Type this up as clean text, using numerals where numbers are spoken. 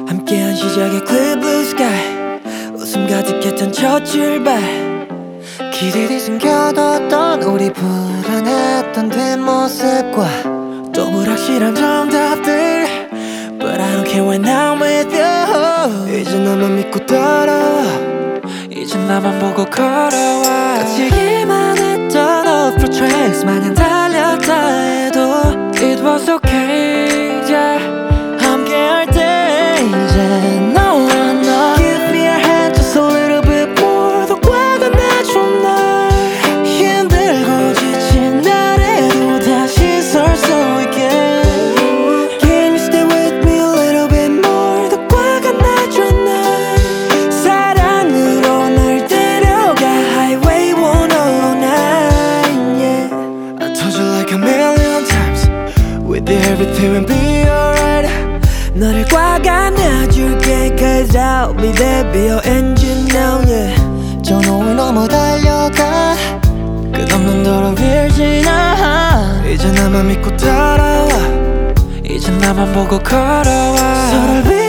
함께한 시작의 clear blue sky 웃음 가득했던 첫 출발 길들이 숨겨뒀던 우리 불안했던 뒷모습과 또 불확실한 정답들 But I don't care when I'm with you 이제 나만 믿고 따라와 이제 나만 보고 걸어와 거칠기만 했던 off-road tracks 마냥 달렸다 해도 It was okay yeah 함께할 때 이제 너와 나 Give me a hand just a little bit more 더 과가 나줘 날 힘들고 지친 날에도 다시 설 수 있게 Can you stay with me a little bit more 더 과가 나줘 날 사랑으로 날 데려가 Highway 109 yeah. I told you like a million times We did everything will be alright 너를 꽉 안아줄게 Cause I'll be there be your engine now yeah 저 노을 넘어 달려가 끝없는 도로 위를 지나 이제 나만 믿고 따라와 이제 나만 보고 걸어와 서로를